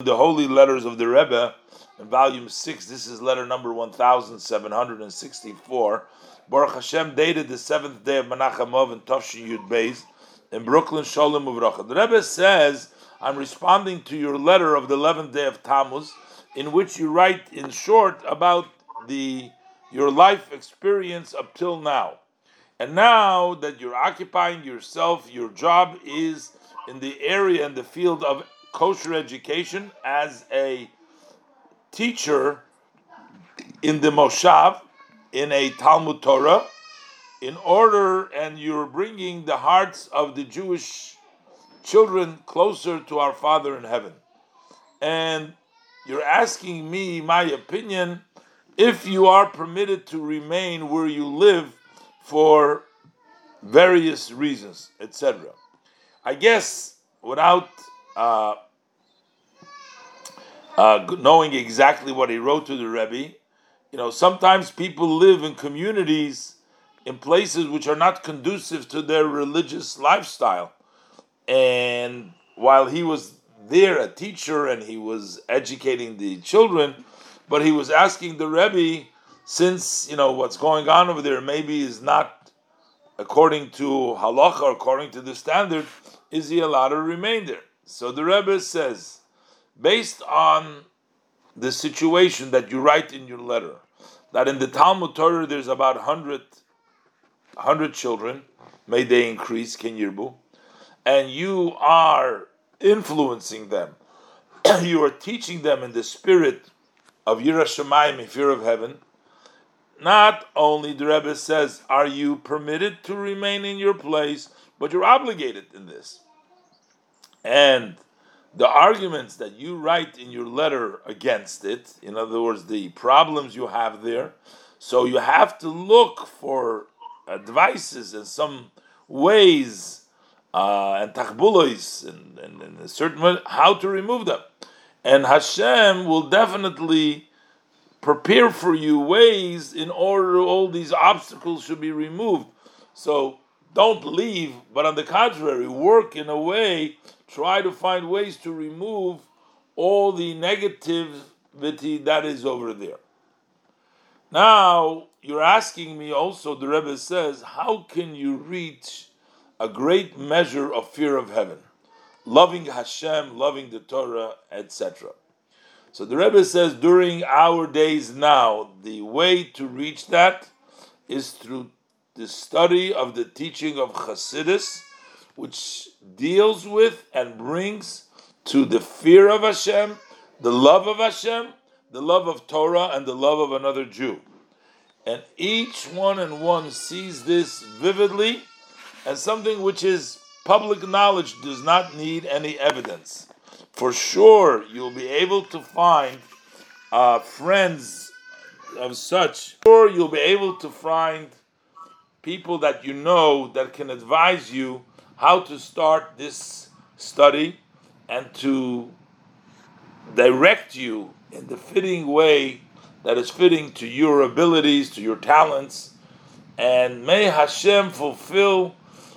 the holy letters of the Rebbe in volume 6. This is letter number 1764. Baruch Hashem, dated the 7th day of Menachem Av in Tafshin Yud Beis in Brooklyn, Sholem Uvracha. The Rebbe says, I'm responding to your letter of the 11th day of Tammuz, in which you write in short about your life experience up till now. And now that you're occupying yourself, your job is in the area, in the field of kosher education as a teacher in the Moshav, in a Talmud Torah, and you're bringing the hearts of the Jewish children closer to our Father in heaven. And you're asking me my opinion if you are permitted to remain where you live for various reasons, etc. I guess without knowing exactly what he wrote to the Rebbe, sometimes people live in communities, in places which are not conducive to their religious lifestyle. And while he was there, a teacher, and he was educating the children, but he was asking the Rebbe, since what's going on over there maybe is not according to halacha or according to the standard, is he allowed to remain there? So the Rebbe says, based on the situation that you write in your letter, that in the Talmud Torah there's about 100 children, may they increase, Ken Yirbu, and you are influencing them, you are teaching them in the spirit of Yirah Shamayim, in fear of heaven. Not only, the Rebbe says, are you permitted to remain in your place, but you're obligated in this. And the arguments that you write in your letter against it, in other words, the problems you have there, so you have to look for advices and some ways and tachbulois and a certain way, how to remove them. And Hashem will definitely prepare for you ways in order all these obstacles should be removed. So don't leave, but on the contrary, work in a way, try to find ways to remove all the negativity that is over there. Now, you're asking me also, the Rebbe says, how can you reach a great measure of fear of heaven? Loving Hashem, loving the Torah, etc. So the Rebbe says, during our days now, the way to reach that is through the study of the teaching of Chassidus, which deals with and brings to the fear of Hashem, the love of Hashem, the love of Torah, and the love of another Jew. And each one and one sees this vividly as something which is public knowledge, does not need any evidence. For sure, you'll be able to find friends of such. Sure, you'll be able to find people that you know that can advise you how to start this study and to direct you in the fitting way that is fitting to your abilities, to your talents. And may Hashem fulfill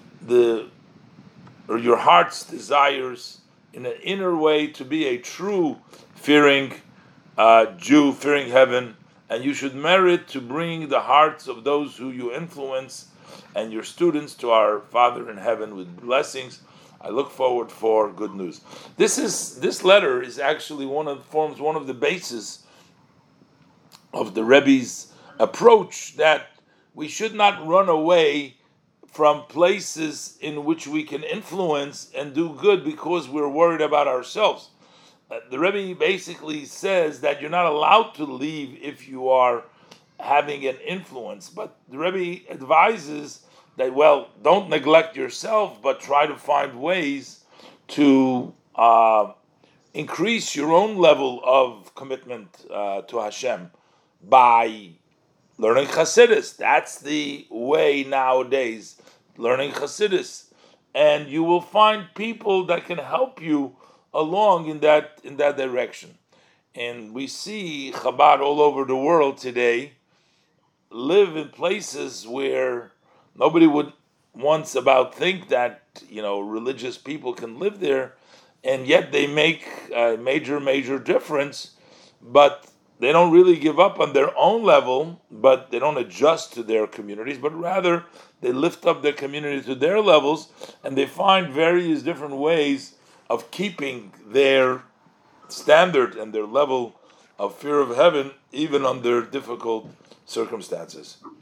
your heart's desires in an inner way to be a true fearing Jew, fearing heaven, and you should merit to bring the hearts of those who you influence and your students to our Father in heaven with blessings. I look forward for good news. This letter is actually forms one of the bases of the Rebbe's approach, that we should not run away from places in which we can influence and do good because we're worried about ourselves. The Rebbe basically says that you're not allowed to leave if you are having an influence, but the Rebbe advises that, don't neglect yourself, but try to find ways to increase your own level of commitment to Hashem by learning Chassidus. That's the way nowadays, learning Chassidus. And you will find people that can help you along in that direction. And we see Chabad all over the world today live in places where nobody would once about think that religious people can live there, and yet they make a major difference, but they don't really give up on their own level, but they don't adjust to their communities, but rather they lift up their community to their levels, and they find various different ways of keeping their standard and their level of fear of heaven even under difficult circumstances.